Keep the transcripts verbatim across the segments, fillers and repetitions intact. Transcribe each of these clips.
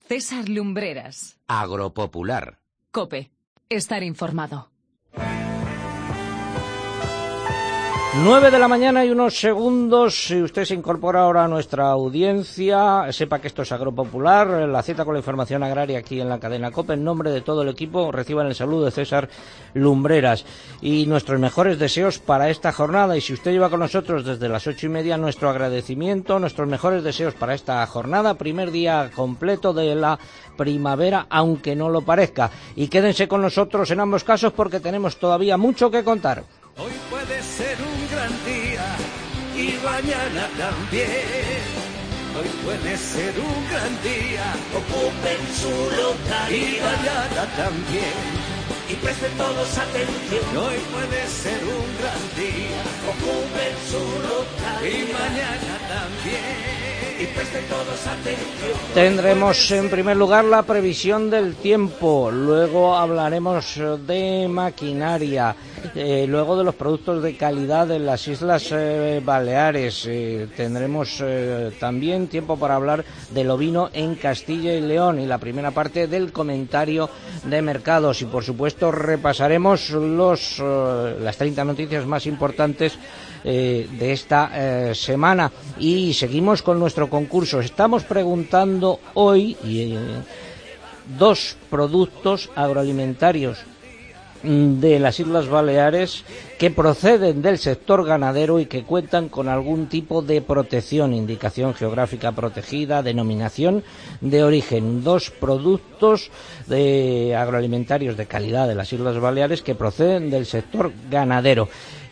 César Lumbreras. Agropopular. COPE. Estar informado. Nueve de la mañana y unos segundos. Si usted se incorpora ahora a nuestra audiencia, sepa que esto es Agropopular, la cita con la información agraria aquí en la cadena COPE. En nombre de todo el equipo, reciban el saludo de César Lumbreras y nuestros mejores deseos para esta jornada. Y si usted lleva con nosotros desde las ocho y media, nuestro agradecimiento, nuestros mejores deseos para esta jornada, primer día completo de la primavera, aunque no lo parezca. Y quédense con nosotros en ambos casos porque tenemos todavía mucho que contar. Hoy puede ser un gran día y mañana también. Hoy puede ser un gran día, ocupen su local y mañana también. Y presten todos atención. Hoy puede ser un gran día, ocupen su local y mañana también. Y presten todos atención. Tendremos en primer lugar la previsión del tiempo, luego hablaremos de maquinaria, eh, luego de los productos de calidad en las Islas eh, Baleares, eh, tendremos eh, también tiempo para hablar del ovino en Castilla y León y la primera parte del comentario de mercados y por supuesto repasaremos los eh, las treinta noticias más importantes Eh, de esta eh, semana y seguimos con nuestro concurso. Estamos preguntando hoy eh, dos productos agroalimentarios de las Islas Baleares que proceden del sector ganadero y que cuentan con algún tipo de protección, indicación geográfica protegida, denominación de origen. Dos productos de agroalimentarios de calidad de las Islas Baleares que proceden del sector ganadero.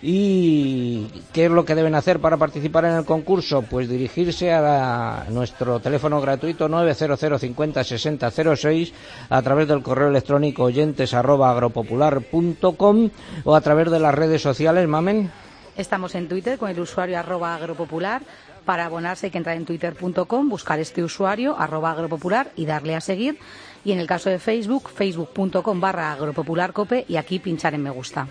¿Y qué es lo que deben hacer para participar en el concurso? Pues dirigirse a la, nuestro teléfono gratuito nueve cero cero cincuenta sesenta cero seis a través del correo electrónico oyentes arroba agropopular punto com o a través de las redes sociales. Mamen. Estamos en Twitter con el usuario arroba agropopular. Para abonarse hay que entrar en twitter punto com, buscar este usuario arroba agropopular y darle a seguir. Y en el caso de Facebook, facebook punto com barra agropopularcope y aquí pinchar en me gusta.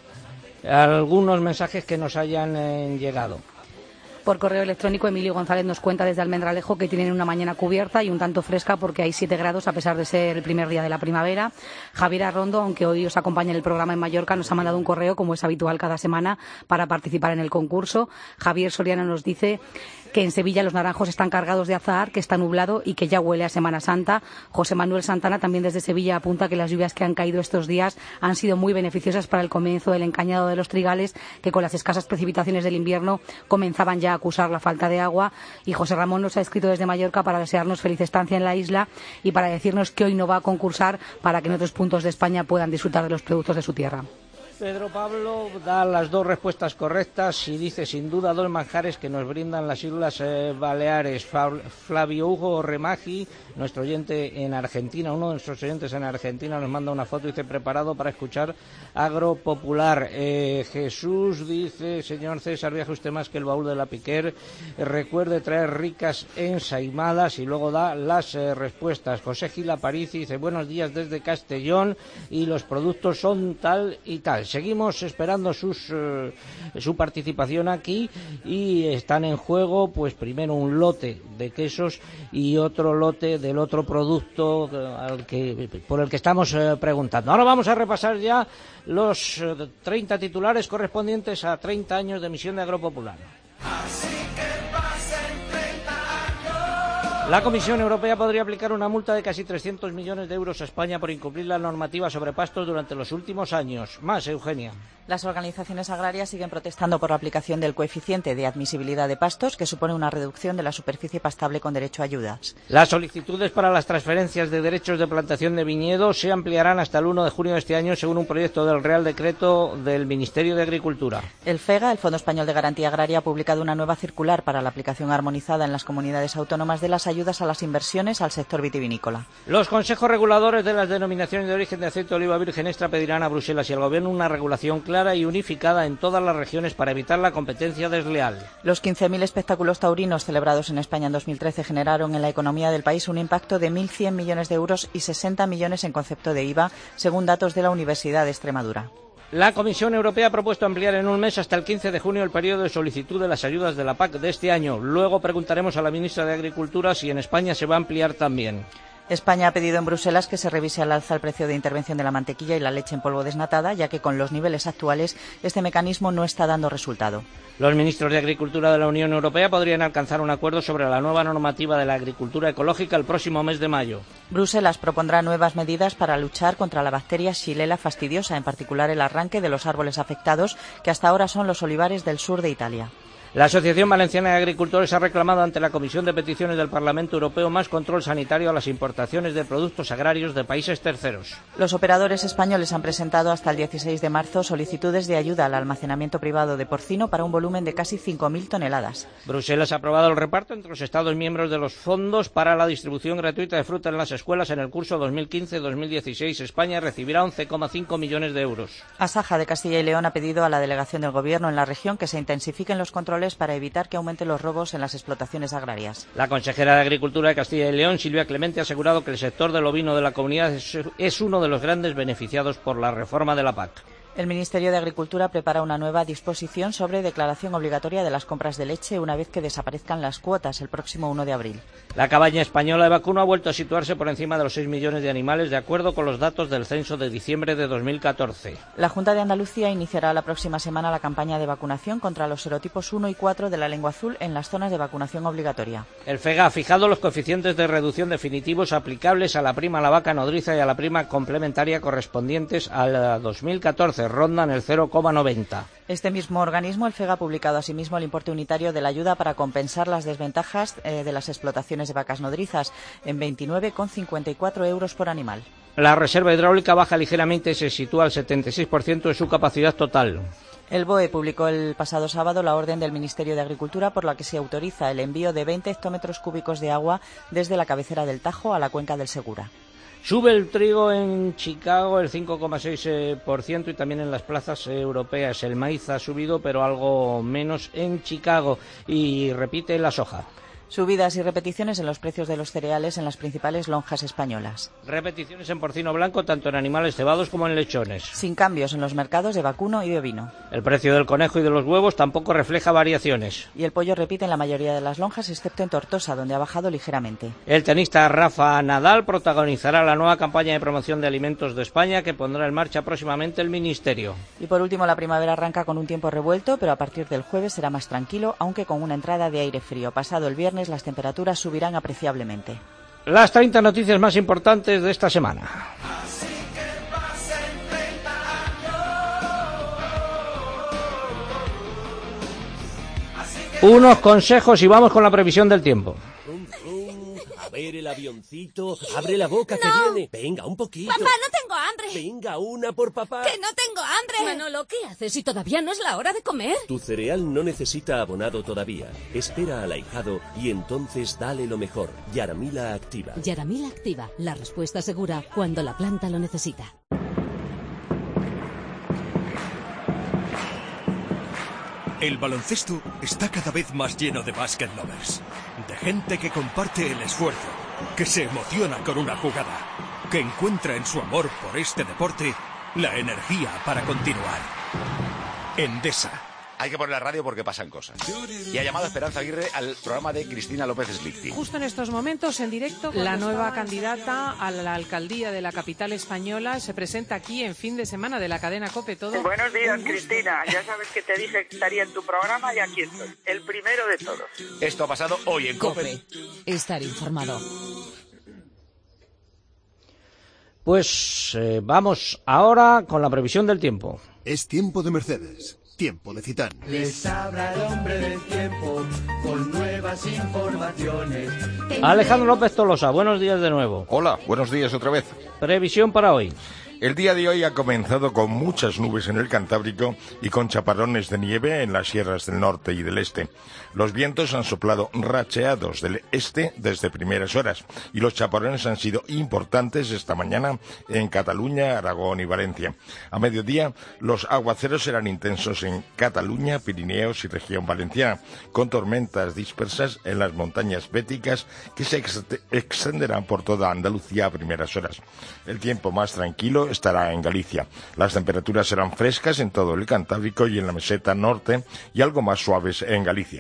Algunos mensajes que nos hayan eh, llegado. Por correo electrónico, Emilio González nos cuenta desde Almendralejo que tienen una mañana cubierta y un tanto fresca porque hay siete grados a pesar de ser el primer día de la primavera. Javier Arrondo, aunque hoy os acompaña en el programa en Mallorca, nos ha mandado un correo, como es habitual cada semana, para participar en el concurso. Javier Soriano nos dice que en Sevilla los naranjos están cargados de azahar, que está nublado y que ya huele a Semana Santa. José Manuel Santana, también desde Sevilla, apunta que las lluvias que han caído estos días han sido muy beneficiosas para el comienzo del encañado de los trigales, que con las escasas precipitaciones del invierno comenzaban ya a acusar la falta de agua. Y José Ramón nos ha escrito desde Mallorca para desearnos feliz estancia en la isla y para decirnos que hoy no va a concursar para que en otros puntos de España puedan disfrutar de los productos de su tierra. Pedro Pablo da las dos respuestas correctas y dice sin duda dos manjares que nos brindan las Islas eh, Baleares. Flavio Hugo Remagi, nuestro oyente en Argentina, uno de nuestros oyentes en Argentina, nos manda una foto y dice preparado para escuchar Agropopular. Eh, Jesús dice, señor César, viaje usted más que el baúl de la Piquer, eh, recuerde traer ricas ensaimadas y luego da las eh, respuestas. José Gil Aparici dice buenos días desde Castellón y los productos son tal y tal. Seguimos esperando sus, eh, su participación aquí y están en juego pues primero un lote de quesos y otro lote del otro producto al que, por el que estamos eh, preguntando. Ahora vamos a repasar ya los eh, treinta titulares correspondientes a treinta años de emisión de Agropopular. Así que pasen treinta años. La Comisión Europea podría aplicar una multa de casi trescientos millones de euros a España por incumplir la normativa sobre pastos durante los últimos años. Más, Eugenia. Las organizaciones agrarias siguen protestando por la aplicación del coeficiente de admisibilidad de pastos, que supone una reducción de la superficie pastable con derecho a ayudas. Las solicitudes para las transferencias de derechos de plantación de viñedo se ampliarán hasta el uno de junio de este año, según un proyecto del Real Decreto del Ministerio de Agricultura. El FEGA, el Fondo Español de Garantía Agraria, ha publicado una nueva circular para la aplicación armonizada en las comunidades autónomas de las ayudas a las inversiones al sector vitivinícola. Los consejos reguladores de las denominaciones de origen de aceite de oliva virgen extra pedirán a Bruselas y al Gobierno una regulación clara y unificada en todas las regiones para evitar la competencia desleal. Los quince mil espectáculos taurinos celebrados en España en dos mil trece generaron en la economía del país un impacto de mil cien millones de euros y sesenta millones en concepto de I V A, según datos de la Universidad de Extremadura. La Comisión Europea ha propuesto ampliar en un mes hasta el quince de junio el periodo de solicitud de las ayudas de la P A C de este año. Luego preguntaremos a la ministra de Agricultura si en España se va a ampliar también. España ha pedido en Bruselas que se revise al alza el precio de intervención de la mantequilla y la leche en polvo desnatada, ya que con los niveles actuales este mecanismo no está dando resultado. Los ministros de Agricultura de la Unión Europea podrían alcanzar un acuerdo sobre la nueva normativa de la agricultura ecológica el próximo mes de mayo. Bruselas propondrá nuevas medidas para luchar contra la bacteria Xylella fastidiosa, en particular el arranque de los árboles afectados, que hasta ahora son los olivares del sur de Italia. La Asociación Valenciana de Agricultores ha reclamado ante la Comisión de Peticiones del Parlamento Europeo más control sanitario a las importaciones de productos agrarios de países terceros. Los operadores españoles han presentado hasta el dieciséis de marzo solicitudes de ayuda al almacenamiento privado de porcino para un volumen de casi cinco mil toneladas. Bruselas ha aprobado el reparto entre los Estados miembros de los fondos para la distribución gratuita de fruta en las escuelas en el curso dos mil quince dos mil dieciséis. España recibirá once coma cinco millones de euros. Asaja de Castilla y León ha pedido a la delegación del Gobierno en la región que se intensifiquen los controles para evitar que aumenten los robos en las explotaciones agrarias. La consejera de Agricultura de Castilla y León, Silvia Clemente, ha asegurado que el sector del ovino de la comunidad es, es uno de los grandes beneficiados por la reforma de la P A C. El Ministerio de Agricultura prepara una nueva disposición sobre declaración obligatoria de las compras de leche una vez que desaparezcan las cuotas el próximo uno de abril. La cabaña española de vacuno ha vuelto a situarse por encima de los seis millones de animales, de acuerdo con los datos del censo de diciembre de dos mil catorce. La Junta de Andalucía iniciará la próxima semana la campaña de vacunación contra los serotipos uno y cuatro de la lengua azul en las zonas de vacunación obligatoria. El FEGA ha fijado los coeficientes de reducción definitivos aplicables a la prima a la vaca nodriza y a la prima complementaria correspondientes al dos mil catorce, rondan el cero coma noventa. Este mismo organismo, el FEGA, ha publicado asimismo el importe unitario de la ayuda para compensar las desventajas eh, de las explotaciones de vacas nodrizas en veintinueve coma cincuenta y cuatro euros por animal. La reserva hidráulica baja ligeramente y se sitúa al setenta y seis por ciento de su capacidad total. El B O E publicó el pasado sábado la orden del Ministerio de Agricultura por la que se autoriza el envío de veinte hectómetros cúbicos de agua desde la cabecera del Tajo a la cuenca del Segura. Sube el trigo en Chicago el cinco coma seis por ciento y también en las plazas europeas. El maíz ha subido, pero algo menos en Chicago. Y repite la soja. Subidas y repeticiones en los precios de los cereales en las principales lonjas españolas. Repeticiones en porcino blanco, tanto en animales cebados como en lechones. Sin cambios en los mercados de vacuno y de ovino. El precio del conejo y de los huevos tampoco refleja variaciones. Y el pollo repite en la mayoría de las lonjas, excepto en Tortosa, donde ha bajado ligeramente. El tenista Rafa Nadal protagonizará la nueva campaña de promoción de alimentos de España que pondrá en marcha próximamente el Ministerio. Y por último, la primavera arranca con un tiempo revuelto, pero a partir del jueves será más tranquilo, aunque con una entrada de aire frío. Pasado el viernes las temperaturas subirán apreciablemente. Las treinta noticias más importantes de esta semana. Así que pasen treinta años. Unos consejos y vamos con la previsión del tiempo. A ver el avioncito, abre la boca que No. viene. Venga, un poquito. Papá, no tengo hambre. Venga, una por papá. Que no tengo hambre. Manolo, ¿qué haces si todavía no es la hora de comer? Tu cereal no necesita abonado todavía. Espera al ahijado y entonces dale lo mejor. Yaramila Activa. Yaramila Activa, la respuesta segura cuando la planta lo necesita. El baloncesto está cada vez más lleno de basket lovers, de gente que comparte el esfuerzo, que se emociona con una jugada, que encuentra en su amor por este deporte la energía para continuar. Endesa. Hay que poner la radio porque pasan cosas. Y ha llamado Esperanza Aguirre al programa de Cristina López Slichting. Justo en estos momentos, en directo, la nueva candidata a la alcaldía de la capital española se presenta aquí en fin de semana de la cadena COPE. Todo. Buenos días, Cristina. Ya sabes que te dije que estaría en tu programa y aquí estoy. El primero de todos. Esto ha pasado hoy en COPE. COPE. Estar informado. Pues eh, vamos ahora con la previsión del tiempo. Es tiempo de Mercedes. Tiempo de Citán. Les habla el hombre del tiempo con nuevas informaciones. Alejandro López Tolosa, buenos días de nuevo. Hola, buenos días otra vez. Previsión para hoy. El día de hoy ha comenzado con muchas nubes en el Cantábrico y con chaparrones de nieve en las sierras del norte y del este. Los vientos han soplado racheados del este desde primeras horas y los chaparrones han sido importantes esta mañana en Cataluña, Aragón y Valencia. A mediodía los aguaceros serán intensos en Cataluña, Pirineos y región valenciana, con tormentas dispersas en las montañas béticas que se ex extenderán por toda Andalucía a primeras horas. El tiempo más tranquilo estará en Galicia. Las temperaturas serán frescas en todo el Cantábrico y en la meseta norte y algo más suaves en Galicia.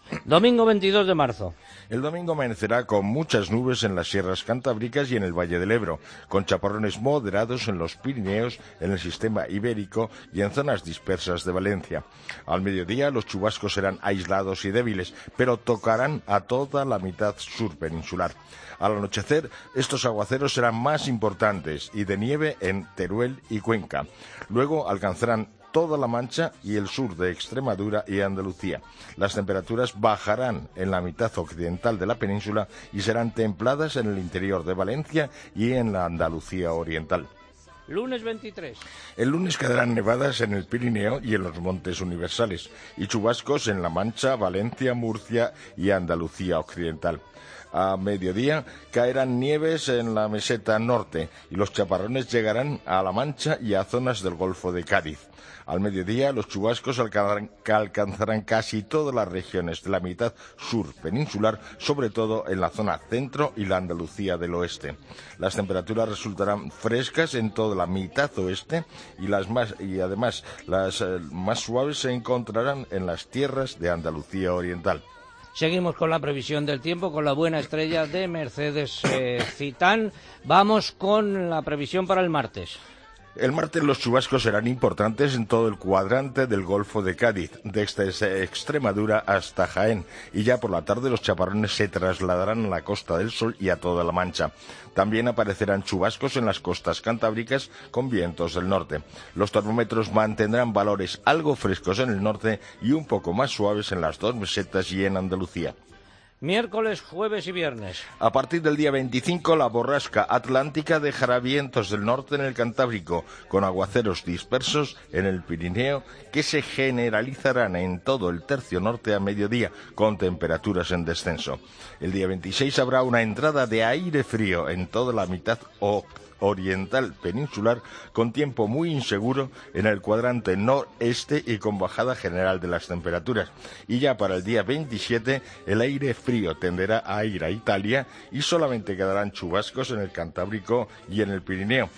Domingo veintidós de marzo. El domingo amanecerá con muchas nubes en las sierras cantábricas y en el Valle del Ebro, con chaparrones moderados en los Pirineos, en el sistema ibérico y en zonas dispersas de Valencia. Al mediodía los chubascos serán aislados y débiles, pero tocarán a toda la mitad sur peninsular. Al anochecer, estos aguaceros serán más importantes y de nieve en Teruel y Cuenca. Luego alcanzarán toda la Mancha y el sur de Extremadura y Andalucía. Las temperaturas bajarán en la mitad occidental de la península y serán templadas en el interior de Valencia y en la Andalucía oriental. Lunes veintitrés. El lunes quedarán nevadas en el Pirineo y en los montes universales, y chubascos en La Mancha, Valencia, Murcia y Andalucía occidental. A mediodía caerán nieves en la meseta norte y los chaparrones llegarán a La Mancha y a zonas del Golfo de Cádiz. Al mediodía los chubascos alcanzarán, alcanzarán casi todas las regiones de la mitad sur peninsular, sobre todo en la zona centro y la Andalucía del oeste. Las temperaturas resultarán frescas en toda la mitad oeste y, las más, y además las eh, más suaves se encontrarán en las tierras de Andalucía oriental. Seguimos con la previsión del tiempo, con la buena estrella de Mercedes eh, Citán. Vamos con la previsión para el martes. El martes los chubascos serán importantes en todo el cuadrante del Golfo de Cádiz, desde Extremadura hasta Jaén, y ya por la tarde los chaparrones se trasladarán a la Costa del Sol y a toda la Mancha. También aparecerán chubascos en las costas cantábricas con vientos del norte. Los termómetros mantendrán valores algo frescos en el norte y un poco más suaves en las dos mesetas y en Andalucía. Miércoles, jueves y viernes. A partir del día veinticinco, la borrasca atlántica dejará vientos del norte en el Cantábrico, con aguaceros dispersos en el Pirineo, que se generalizarán en todo el tercio norte a mediodía, con temperaturas en descenso. El día veintiséis habrá una entrada de aire frío en toda la mitad occidental oriental peninsular, con tiempo muy inseguro en el cuadrante noreste y con bajada general de las temperaturas. Y ya para el día veintisiete el aire frío tenderá a ir a Italia y solamente quedarán chubascos en el Cantábrico y en el Pirineo.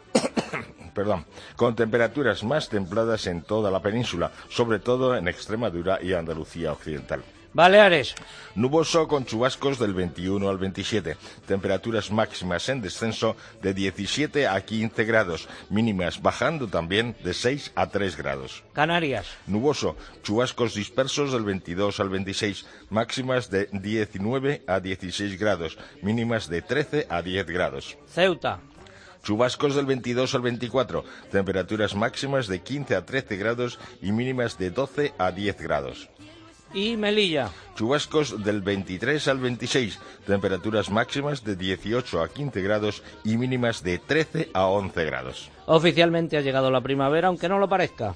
Perdón, con temperaturas más templadas en toda la península, sobre todo en Extremadura y Andalucía occidental. Baleares. Nuboso con chubascos del veintiuno al veintisiete. Temperaturas máximas en descenso de diecisiete a quince grados. Mínimas bajando también de seis a tres grados. Canarias. Nuboso. Chubascos dispersos del veintidós al veintiséis. Máximas de diecinueve a dieciséis grados. Mínimas de trece a diez grados. Ceuta. Chubascos del veintidós al veinticuatro. Temperaturas máximas de quince a trece grados y mínimas de doce a diez grados. Y Melilla. Chubascos del veintitrés al veintiséis, temperaturas máximas de dieciocho a quince grados y mínimas de trece a once grados. Oficialmente ha llegado la primavera, aunque no lo parezca.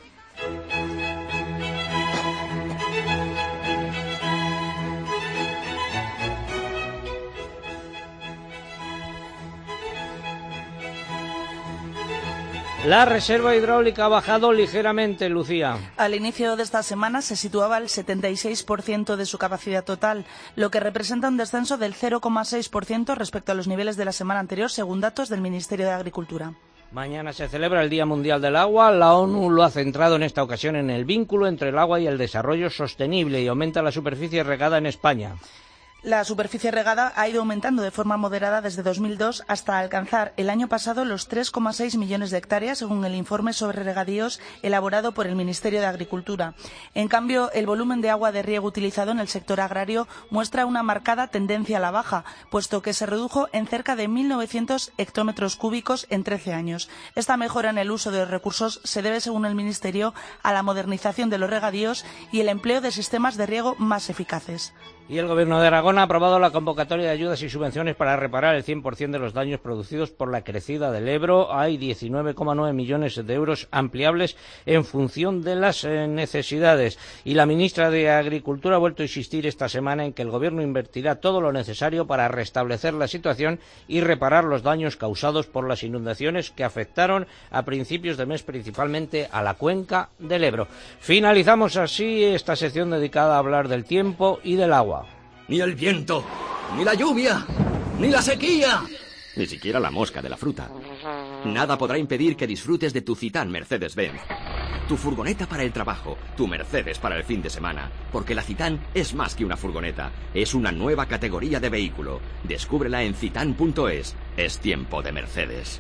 La reserva hidráulica ha bajado ligeramente, Lucía. Al inicio de esta semana se situaba al setenta y seis por ciento de su capacidad total, lo que representa un descenso del cero coma seis por ciento respecto a los niveles de la semana anterior, según datos del Ministerio de Agricultura. Mañana se celebra el Día Mundial del Agua. La ONU lo ha centrado en esta ocasión en el vínculo entre el agua y el desarrollo sostenible y aumenta la superficie regada en España. La superficie regada ha ido aumentando de forma moderada desde dos mil dos hasta alcanzar el año pasado los tres coma seis millones de hectáreas, según el informe sobre regadíos elaborado por el Ministerio de Agricultura. En cambio, el volumen de agua de riego utilizado en el sector agrario muestra una marcada tendencia a la baja, puesto que se redujo en cerca de mil novecientos hectómetros cúbicos en trece años. Esta mejora en el uso de los recursos se debe, según el Ministerio, a la modernización de los regadíos y el empleo de sistemas de riego más eficaces. Y el Gobierno de Aragón ha aprobado la convocatoria de ayudas y subvenciones para reparar el cien por ciento de los daños producidos por la crecida del Ebro. Hay diecinueve coma nueve millones de euros ampliables en función de las eh, necesidades. Y la ministra de Agricultura ha vuelto a insistir esta semana en que el Gobierno invertirá todo lo necesario para restablecer la situación y reparar los daños causados por las inundaciones que afectaron a principios de mes principalmente a la cuenca del Ebro. Finalizamos así esta sección dedicada a hablar del tiempo y del agua. Ni el viento, ni la lluvia, ni la sequía, ni siquiera la mosca de la fruta. Nada podrá impedir que disfrutes de tu Citán Mercedes-Benz. Tu furgoneta para el trabajo, tu Mercedes para el fin de semana. Porque la Citán es más que una furgoneta, es una nueva categoría de vehículo. Descúbrela en citán punto es. Es tiempo de Mercedes.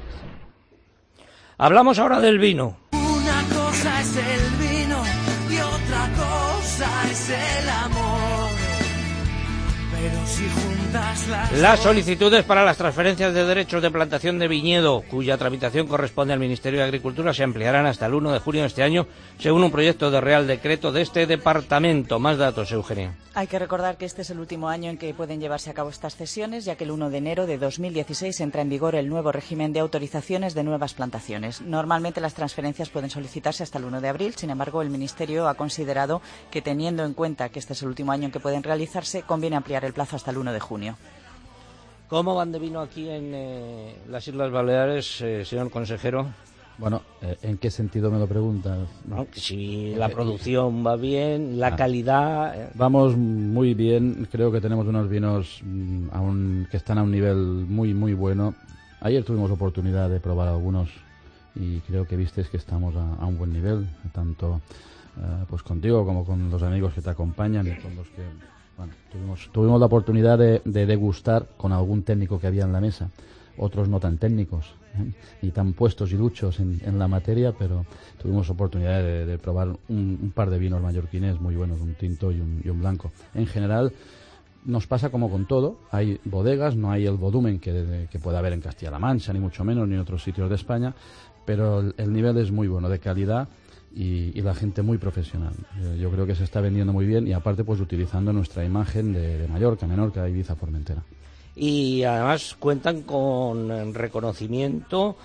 Hablamos ahora del vino. Una cosa es el vino y otra cosa es el amor. Pero si juntas las Las solicitudes para las transferencias de derechos de plantación de viñedo, cuya tramitación corresponde al Ministerio de Agricultura, se ampliarán hasta el uno de junio de este año, según un proyecto de Real Decreto de este departamento. Más datos, Eugenia. Hay que recordar que este es el último año en que pueden llevarse a cabo estas cesiones, ya que el uno de enero de dos mil dieciséis entra en vigor el nuevo régimen de autorizaciones de nuevas plantaciones. Normalmente las transferencias pueden solicitarse hasta el uno de abril, sin embargo el Ministerio ha considerado que, teniendo en cuenta que este es el último año en que pueden realizarse, conviene ampliar el plazo hasta el uno de junio. ¿Cómo van de vino aquí en eh, las Islas Baleares, eh, señor consejero? Bueno, eh, ¿en qué sentido me lo preguntas? No, si la producción va bien, la ah, calidad... Eh. Vamos muy bien, creo que tenemos unos vinos mm, a un, que están a un nivel muy, muy bueno. Ayer tuvimos oportunidad de probar algunos y creo que visteis que estamos a, a un buen nivel, tanto eh, pues contigo como con los amigos que te acompañan y con los que... Bueno, tuvimos, tuvimos la oportunidad de, de degustar con algún técnico que había en la mesa, otros no tan técnicos, ¿eh? y tan puestos y duchos en, en la materia, pero tuvimos oportunidad de, de probar un, un par de vinos mallorquines muy buenos, un tinto y un, y un blanco. En general, nos pasa como con todo, hay bodegas, no hay el volumen que, que puede haber en Castilla-La Mancha, ni mucho menos, ni en otros sitios de España, pero el, el nivel es muy bueno, de calidad. Y, y la gente muy profesional. Eh, yo creo que se está vendiendo muy bien y aparte pues utilizando nuestra imagen de, de Mallorca, Menorca, Ibiza, Formentera. Y además cuentan con reconocimiento,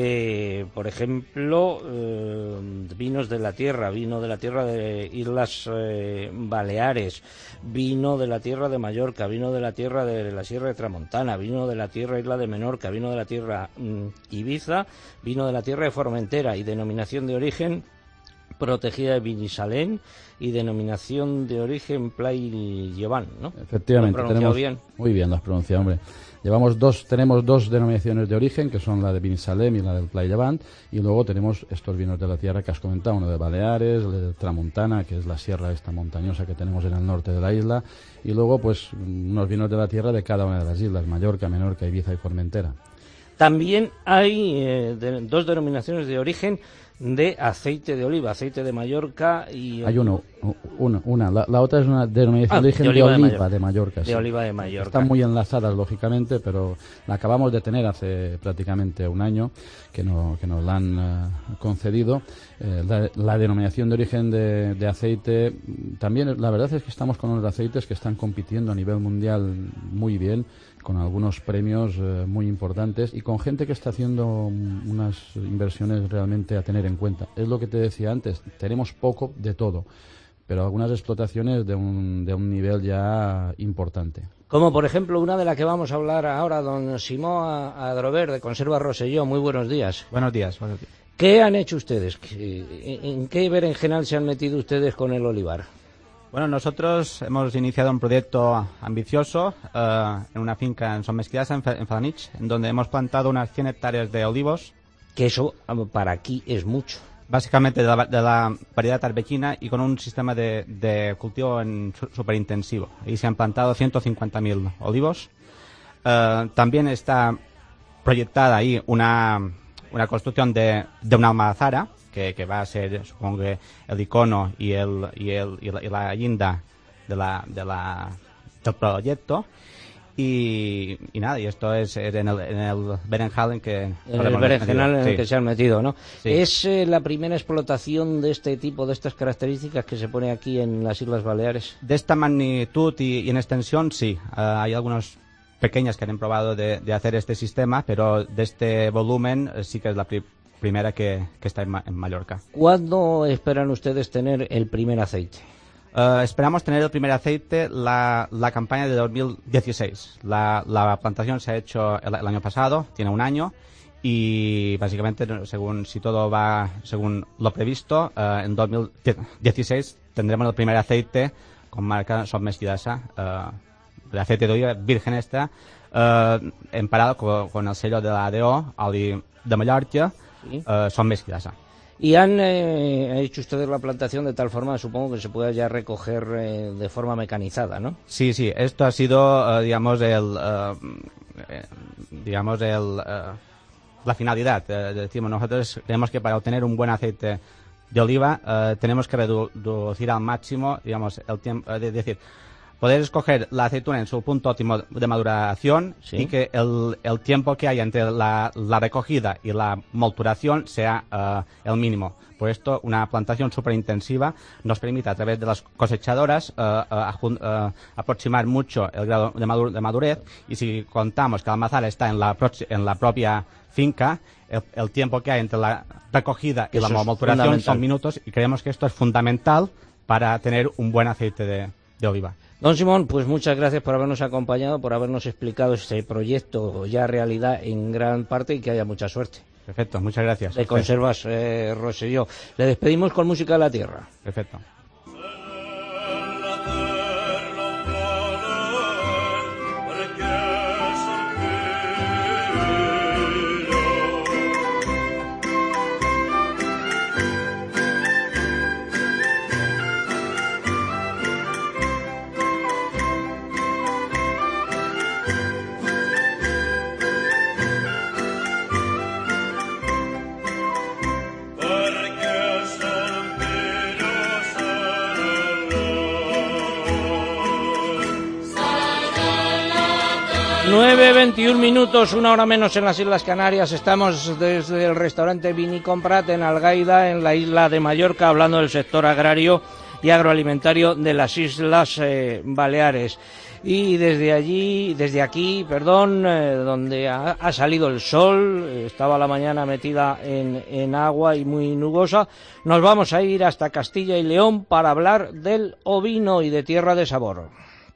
eh, por ejemplo, eh, vinos de la tierra, vino de la tierra de Islas eh, Baleares, vino de la tierra de Mallorca, vino de la tierra de la Sierra de Tramontana, vino de la tierra Isla de Menorca, vino de la tierra mm, Ibiza, vino de la tierra de Formentera y denominación de origen protegida de Binissalén y denominación de origen Play Llevant, ¿no? Efectivamente, tenemos bien. Muy bien, lo has pronunciado, hombre. Llevamos dos, tenemos dos denominaciones de origen, que son la de Binissalén y la del Play Llevant, y luego tenemos estos vinos de la tierra que has comentado, uno de Baleares, el de Tramontana, que es la sierra esta montañosa que tenemos en el norte de la isla, y luego pues unos vinos de la tierra de cada una de las islas, Mallorca, Menorca, Ibiza y Formentera. También hay eh, de, dos denominaciones de origen de aceite de oliva, aceite de Mallorca y... Hay uno, una, una. La, la otra es una denominación ah, de origen de oliva de Mallorca. De, Mallorca, de sí. oliva de Mallorca. Están muy enlazadas, lógicamente, pero la acabamos de tener hace prácticamente un año, que, no, que nos la han uh, concedido. Eh, la, la denominación de origen de, de aceite, también la verdad es que estamos con unos aceites que están compitiendo a nivel mundial muy bien, con algunos premios eh, muy importantes y con gente que está haciendo unas inversiones realmente a tener en cuenta. Es lo que te decía antes, tenemos poco de todo, pero algunas explotaciones de un, de un nivel ya importante. Como por ejemplo una de la que vamos a hablar ahora, don Simón Adrover, de Conserva Rosselló. Muy buenos días. Buenos días, buenos días. ¿Qué han hecho ustedes? ¿En qué berenjenal se han metido ustedes con el olivar? Bueno, nosotros hemos iniciado un proyecto ambicioso uh, en una finca en Son Mesquidasa, en, en Falanich, en donde hemos plantado unas cien hectáreas de olivos. Que eso para aquí es mucho. Básicamente de la, de la variedad arbequina y con un sistema de, de cultivo súper intensivo. Ahí se han plantado ciento cincuenta mil olivos. Uh, también está proyectada ahí una, una construcción de, de una almazara. Que, que va a ser, supongo que, el icono y, el, y, el, y, la, y la guinda de la, de la, del proyecto. Y, y nada, y esto es en el, en el berenjal en que... En el berenjenal en el sí. que se han metido, ¿no? Sí. ¿Es eh, la primera explotación de este tipo, de estas características que se pone aquí en las Islas Baleares? De esta magnitud y, y en extensión, sí. Uh, hay algunos pequeñas que han probado de, de hacer este sistema, pero de este volumen uh, sí que es la primera. primera que, que está en, Ma en Mallorca. ¿Cuándo esperan ustedes tener el primer aceite? Uh, esperamos tener el primer aceite la, la campaña de dos mil dieciséis. La, la plantación se ha hecho el, el año pasado, tiene un año, y básicamente, según si todo va según lo previsto, uh, en dos mil dieciséis tendremos el primer aceite con marca Son Mesquidasa, uh, el aceite de oliva virgen esta, uh, emparado con, con el sello de la A D O, Ali de Mallorca. ¿Sí? Uh, Son Mesquidasa. Y han eh, hecho ustedes la plantación de tal forma, supongo, que se pueda ya recoger eh, de forma mecanizada, ¿no? Sí, sí, esto ha sido, uh, digamos, el, uh, eh, digamos, el, uh, la finalidad. Uh, decimos, nosotros tenemos que para obtener un buen aceite de oliva uh, tenemos que redu reducir al máximo, digamos, el tiempo, es decir, poder escoger la aceituna en su punto óptimo de maduración, sí, y que el, el tiempo que hay entre la, la recogida y la molturación sea uh, el mínimo. Por esto, una plantación súper intensiva nos permite, a través de las cosechadoras, uh, uh, uh, aproximar mucho el grado de, madur de madurez, y si contamos que la almazara está en la, en la propia finca, el, el tiempo que hay entre la recogida y Eso la molturación son minutos, y creemos que esto es fundamental para tener un buen aceite de, de oliva. Don Simón, pues muchas gracias por habernos acompañado, por habernos explicado este proyecto ya realidad en gran parte, y que haya mucha suerte. Perfecto, muchas gracias. De Conservas eh, Rosselló. Le despedimos con música de la tierra. Perfecto. nueve veintiún minutos, una hora menos en las Islas Canarias. Estamos desde el restaurante Vinicomprat en Algaida, en la isla de Mallorca, hablando del sector agrario y agroalimentario de las Islas eh, Baleares. Y desde allí, desde aquí, perdón, eh, donde ha, ha salido el sol, estaba la mañana metida en, en agua y muy nubosa, nos vamos a ir hasta Castilla y León para hablar del ovino y de tierra de sabor.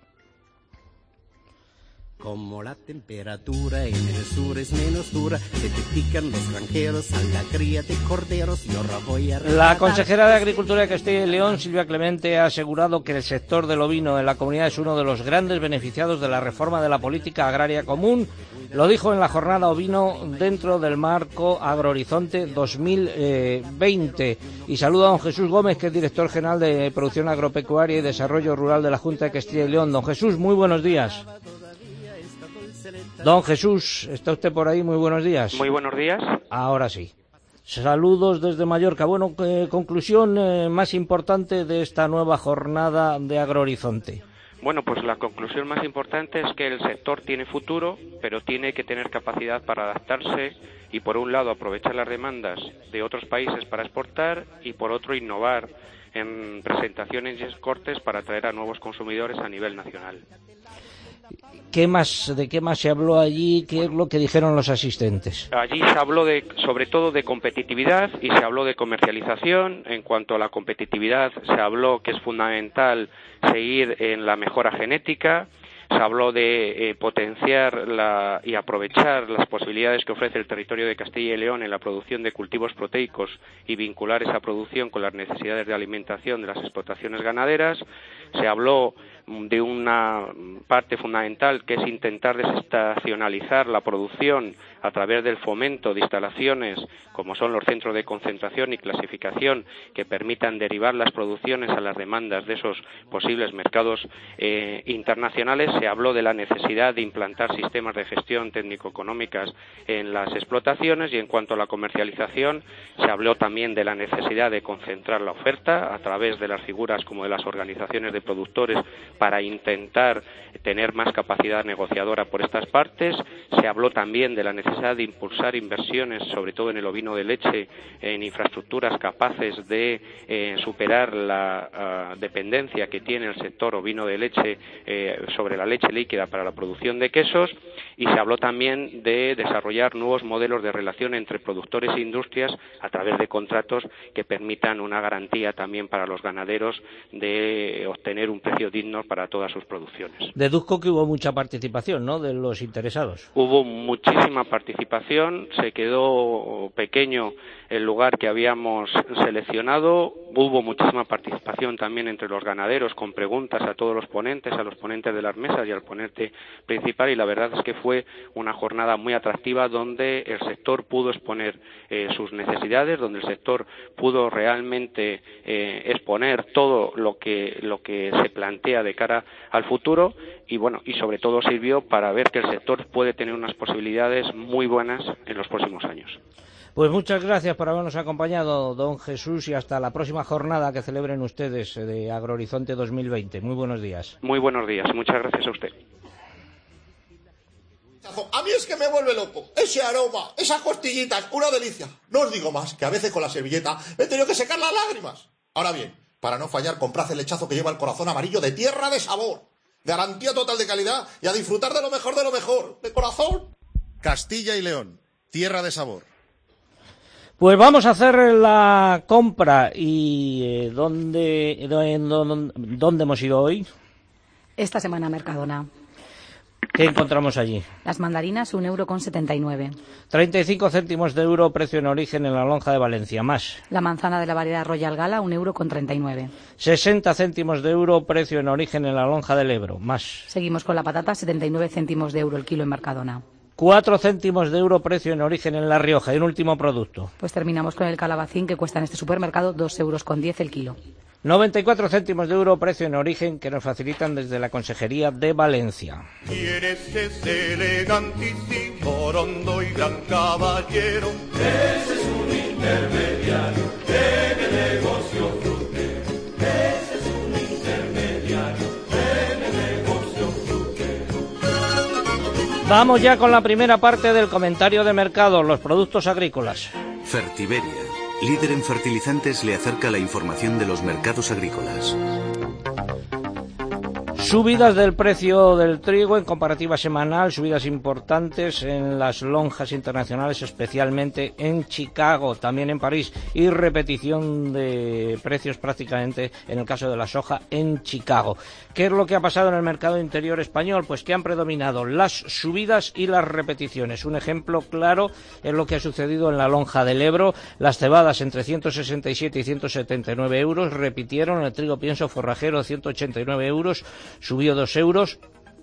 Como la temperatura en el sur es menos dura, se te pican los granjeros a la cría de corderos, y ahora voy a... La consejera de Agricultura de Castilla y León, Silvia Clemente, ha asegurado que el sector del ovino en la comunidad es uno de los grandes beneficiados de la reforma de la política agraria común. Lo dijo en la jornada ovino dentro del marco Agrohorizonte dos mil veinte. Y saluda a don Jesús Gómez, que es director general de Producción Agropecuaria y Desarrollo Rural de la Junta de Castilla y León. Don Jesús, muy buenos días. Don Jesús, ¿está usted por ahí? Muy buenos días. Muy buenos días. Ahora sí. Saludos desde Mallorca. Bueno, eh, conclusión eh, más importante de esta nueva jornada de Agrohorizonte. Bueno, pues la conclusión más importante es que el sector tiene futuro, pero tiene que tener capacidad para adaptarse y, por un lado, aprovechar las demandas de otros países para exportar, y, por otro, innovar en presentaciones y cortes para atraer a nuevos consumidores a nivel nacional. ¿Qué más, ¿De qué más se habló allí? ¿Qué es lo que dijeron los asistentes? Allí se habló de, sobre todo de competitividad, y se habló de comercialización. En cuanto a la competitividad, se habló que es fundamental seguir en la mejora genética. Se habló de eh, potenciar la, y aprovechar las posibilidades que ofrece el territorio de Castilla y León en la producción de cultivos proteicos, y vincular esa producción con las necesidades de alimentación de las explotaciones ganaderas. Se habló de una parte fundamental, que es intentar desestacionalizar la producción a través del fomento de instalaciones como son los centros de concentración y clasificación, que permitan derivar las producciones a las demandas de esos posibles mercados eh, internacionales. Se habló de la necesidad de implantar sistemas de gestión técnico-económicas en las explotaciones, y en cuanto a la comercialización se habló también de la necesidad de concentrar la oferta a través de las figuras como de las organizaciones de productores, para intentar tener más capacidad negociadora por estas partes. Se habló también de la necesidad de impulsar inversiones, sobre todo en el ovino de leche, en infraestructuras capaces de eh, superar la uh, dependencia que tiene el sector ovino de leche eh, sobre la leche líquida para la producción de quesos. Y se habló también de desarrollar nuevos modelos de relación entre productores e industrias a través de contratos que permitan una garantía también para los ganaderos de obtener un precio digno para todas sus producciones. Deduzco que hubo mucha participación, ¿no?, de los interesados. Hubo muchísima participación participación, se quedó pequeño el lugar que habíamos seleccionado, hubo muchísima participación también entre los ganaderos con preguntas a todos los ponentes, a los ponentes de las mesas y al ponente principal, y la verdad es que fue una jornada muy atractiva donde el sector pudo exponer eh, sus necesidades, donde el sector pudo realmente eh, exponer todo lo que, lo que se plantea de cara al futuro y bueno, y sobre todo sirvió para ver que el sector puede tener unas posibilidades muy buenas en los próximos años. Pues muchas gracias por habernos acompañado, don Jesús, y hasta la próxima jornada que celebren ustedes de Agrohorizonte dos mil veinte. Muy buenos días. Muy buenos días, muchas gracias a usted. A mí es que me vuelve loco. Ese aroma, esas costillitas, una delicia. No os digo más, que a veces con la servilleta he tenido que secar las lágrimas. Ahora bien, para no fallar, comprad el lechazo que lleva el corazón amarillo de Tierra de Sabor. Garantía total de calidad y a disfrutar de lo mejor de lo mejor. De corazón. Castilla y León, Tierra de Sabor. Pues vamos a hacer la compra. ¿Y eh, dónde, dónde, dónde hemos ido hoy? Esta semana a Mercadona. ¿Qué encontramos allí? Las mandarinas, un euro con setenta y nueve. treinta y cinco céntimos de euro, precio en origen en la lonja de Valencia. Más. La manzana de la variedad Royal Gala, un euro con treinta y nueve. sesenta céntimos de euro, precio en origen en la lonja del Ebro. Más. Seguimos con la patata, setenta y nueve céntimos de euro el kilo en Mercadona. cuatro céntimos de euro, precio en origen en La Rioja. Y un último producto. Pues terminamos con el calabacín, que cuesta en este supermercado dos euros con diez el kilo. noventa y cuatro céntimos de euro, precio en origen, que nos facilitan desde la Consejería de Valencia. ¿Quieres ese elegantísimo, rondo y gran caballero? Ese es un intermediario en el negocio frutero. Ese es un intermediario en el negocio frutero. Vamos ya con la primera parte del comentario de mercado, los productos agrícolas. Fertiberia, líder en fertilizantes, le acerca la información de los mercados agrícolas. Subidas del precio del trigo en comparativa semanal, subidas importantes en las lonjas internacionales, especialmente en Chicago, también en París, y repetición de precios prácticamente en el caso de la soja en Chicago. ¿Qué es lo que ha pasado en el mercado interior español? Pues que han predominado las subidas y las repeticiones. Un ejemplo claro es lo que ha sucedido en la lonja del Ebro. Las cebadas entre ciento sesenta y siete y ciento setenta y nueve euros repitieron, el trigo pienso forrajero ciento ochenta y nueve euros, subió dos euros.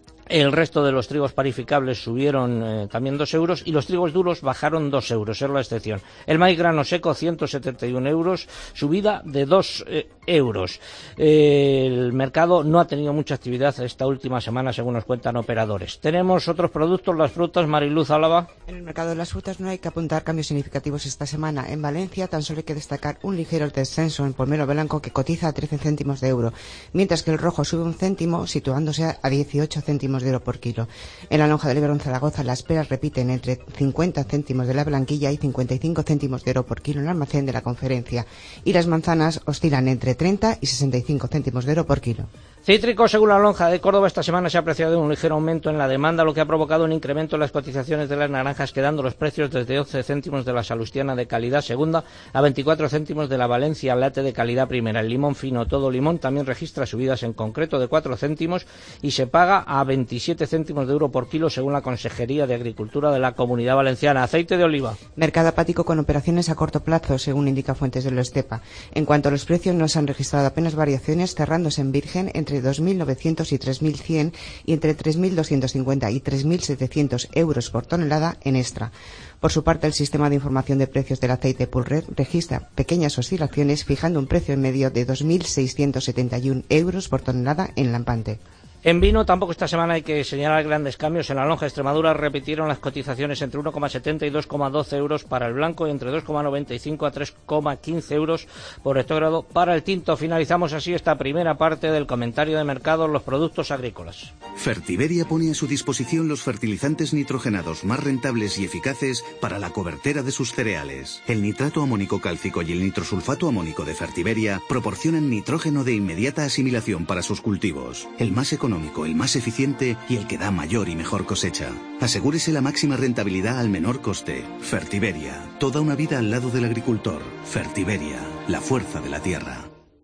El resto de los trigos parificables subieron eh, también dos euros y los trigos duros bajaron dos euros, es la excepción. El maíz grano seco, ciento setenta y un euros, subida de dos eh, euros. Eh, el mercado no ha tenido mucha actividad esta última semana, según nos cuentan operadores. Tenemos otros productos, las frutas. Mariluz Álava. En el mercado de las frutas no hay que apuntar cambios significativos esta semana. En Valencia tan solo hay que destacar un ligero descenso en pomelo blanco, que cotiza a trece céntimos de euro, mientras que el rojo sube un céntimo, situándose a dieciocho céntimos de euro por kilo. En la lonja del Ebro en Zaragoza las peras repiten entre cincuenta céntimos de la blanquilla y cincuenta y cinco céntimos de euro por kilo en el almacén de la Conferencia, y las manzanas oscilan entre treinta y sesenta y cinco céntimos de euro por kilo. Cítricos, según la lonja de Córdoba, esta semana se ha apreciado un ligero aumento en la demanda, lo que ha provocado un incremento en las cotizaciones de las naranjas, quedando los precios desde once céntimos de la salustiana de calidad segunda a veinticuatro céntimos de la Valencia Late de calidad primera. El limón fino todo limón también registra subidas, en concreto de cuatro céntimos, y se paga a veintisiete céntimos de euro por kilo, según la Consejería de Agricultura de la Comunidad Valenciana. Aceite de oliva. Mercado apático con operaciones a corto plazo, según indica fuentes de Loestepa. En cuanto a los precios, no se han registrado apenas variaciones, cerrándose en virgen entre dos mil novecientos y tres mil cien y entre tres mil doscientos cincuenta y tres mil setecientos euros por tonelada en extra. Por su parte, el sistema de información de precios del aceite Pulred registra pequeñas oscilaciones, fijando un precio en medio de dos mil seiscientos setenta y uno euros por tonelada en Lampante. En vino tampoco esta semana hay que señalar grandes cambios. En la lonja de Extremadura repitieron las cotizaciones entre uno coma setenta y dos coma doce euros para el blanco y entre dos coma noventa y cinco a tres coma quince euros por hectógrado para el tinto. Finalizamos así esta primera parte del comentario de mercado, los productos agrícolas. Fertiberia pone a su disposición los fertilizantes nitrogenados más rentables y eficaces para la cobertera de sus cereales. El nitrato amónico cálcico y el nitrosulfato amónico de Fertiberia proporcionan nitrógeno de inmediata asimilación para sus cultivos. El más económico, el más eficiente y el que da mayor y mejor cosecha. Asegúrese la máxima rentabilidad al menor coste. Fertiberia, toda una vida al lado del agricultor. Fertiberia, la fuerza de la tierra.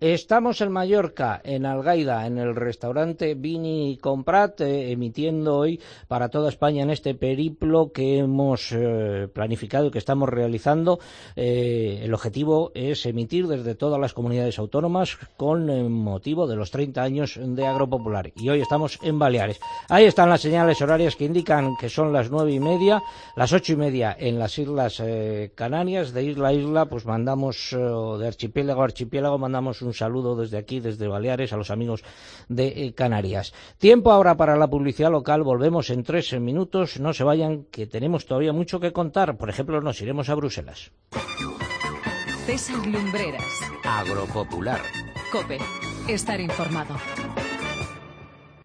Estamos en Mallorca, en Algaida, en el restaurante Vini Comprat, eh, emitiendo hoy para toda España en este periplo que hemos eh, planificado y que estamos realizando. Eh, el objetivo es emitir desde todas las comunidades autónomas con eh, motivo de los treinta años de Agropopular. Y hoy estamos en Baleares. Ahí están las señales horarias que indican que son las nueve y media, las ocho y media en las Islas eh, Canarias. De isla a isla, pues mandamos, eh, de archipiélago a archipiélago, mandamos un saludo desde aquí, desde Baleares, a los amigos de eh, Canarias. Tiempo ahora para la publicidad local. Volvemos en tres minutos. No se vayan, que tenemos todavía mucho que contar. Por ejemplo, nos iremos a Bruselas. César Lumbreras. Agropopular. COPE. Estar informado.